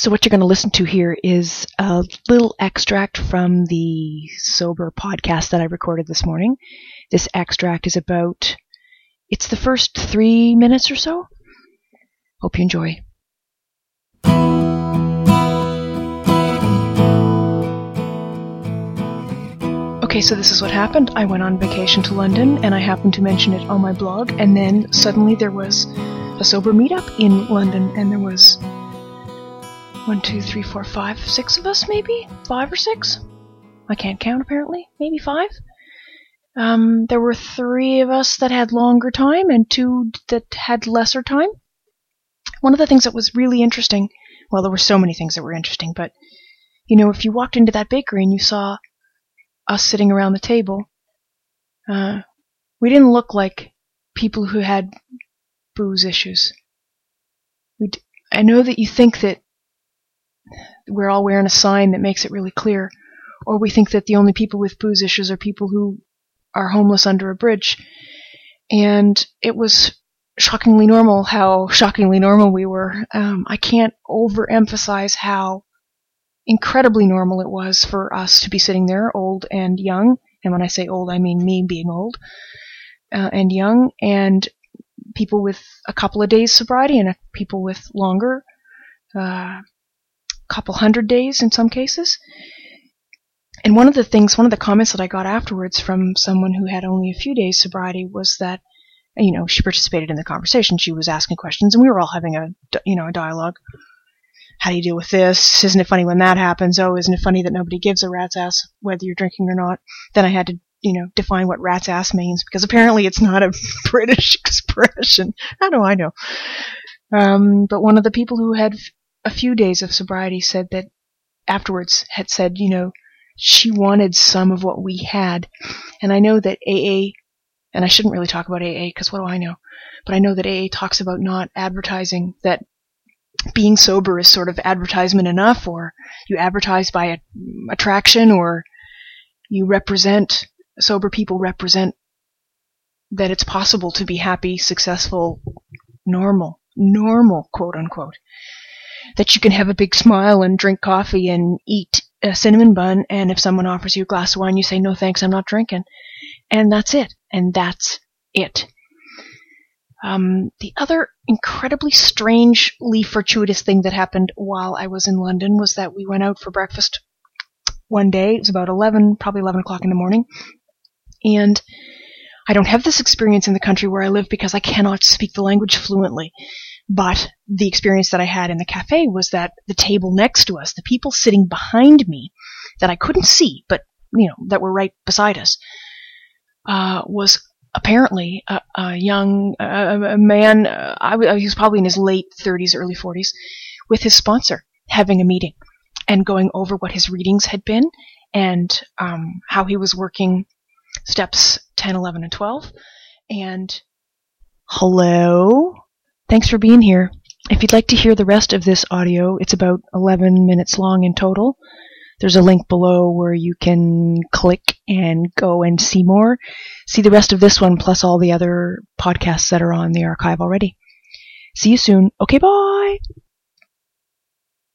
So what you're going to listen to here is a little extract from the Sober podcast that I recorded this morning. This extract is it's the first 3 minutes or so. Hope you enjoy. Okay, so this is what happened. I went on vacation to London, and I happened to mention it on my blog, and then suddenly there was a sober meetup in London, and there was 1, 2, 3, 4, 5, 6 of us, maybe? 5 or 6? I can't count, apparently. Maybe 5? There were 3 of us that had longer time, and 2 that had lesser time. One of the things that was really interesting, well, there were so many things that were interesting, but, if you walked into that bakery and you saw us sitting around the table, we didn't look like people who had booze issues. I know that you think that we're all wearing a sign that makes it really clear, or we think that the only people with booze issues are people who are homeless under a bridge. And it was shockingly normal how shockingly normal we were. I can't overemphasize how incredibly normal it was for us to be sitting there, old and young. And when I say old, I mean me being old and young, and people with a couple of days sobriety and people with longer, couple 100 days in some cases. And one of the comments that I got afterwards from someone who had only a few days sobriety was that, she participated in the conversation. She was asking questions, and we were all having a dialogue. How do you deal with this? Isn't it funny when that happens? Oh, isn't it funny that nobody gives a rat's ass whether you're drinking or not? Then I had to, define what rat's ass means, because apparently it's not a British expression. How do I know? But one of the people who had a few days of sobriety said that afterwards had said, she wanted some of what we had. And I know that AA, and I shouldn't really talk about AA because what do I know? But I know that AA talks about not advertising, that being sober is sort of advertisement enough, or you advertise by attraction, or sober people represent that it's possible to be happy, successful, normal, quote unquote. That you can have a big smile and drink coffee and eat a cinnamon bun, and if someone offers you a glass of wine, you say, no thanks, I'm not drinking. And that's it. The other incredibly strangely fortuitous thing that happened while I was in London was that we went out for breakfast one day. It was about probably 11 o'clock in the morning. And I don't have this experience in the country where I live because I cannot speak the language fluently. But the experience that I had in the cafe was that the table next to us, the people sitting behind me that I couldn't see, but, that were right beside us, was apparently a young man, he was probably in his late 30s, early 40s, with his sponsor, having a meeting and going over what his readings had been and how he was working steps 10, 11, and 12. And hello? Thanks for being here. If you'd like to hear the rest of this audio, it's about 11 minutes long in total. There's a link below where you can click and go and see more. See the rest of this one plus all the other podcasts that are on the archive already. See you soon. Okay, bye!